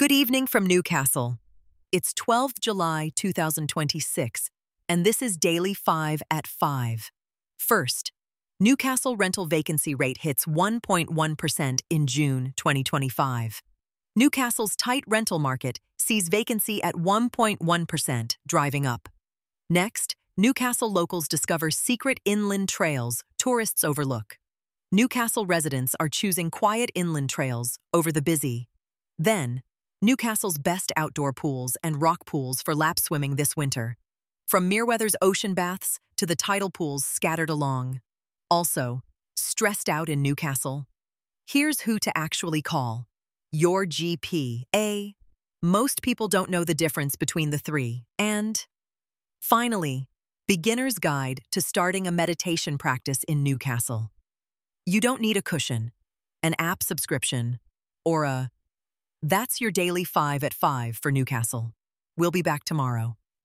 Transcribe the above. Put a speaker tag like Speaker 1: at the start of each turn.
Speaker 1: Good evening from Newcastle. It's 12th July 2026, and this is Daily 5 at 5. First, Newcastle rental vacancy rate hits 1.1% in June 2025. Newcastle's tight rental market sees vacancy at 1.1%, driving up. Next, Newcastle locals discover secret inland trails tourists overlook. Newcastle residents are choosing quiet inland trails over the busy. Then, Newcastle's best outdoor pools and rock pools for lap swimming this winter. From Merewether's ocean baths to the tidal pools scattered along. Also, stressed out in Newcastle? Here's who to actually call. Your GP. Most people don't know the difference between the three. And finally, Beginner's Guide to Starting a Meditation Practice in Newcastle. You don't need a cushion, an app subscription, or a... That's your Daily 5 at 5 for Newcastle. We'll be back tomorrow.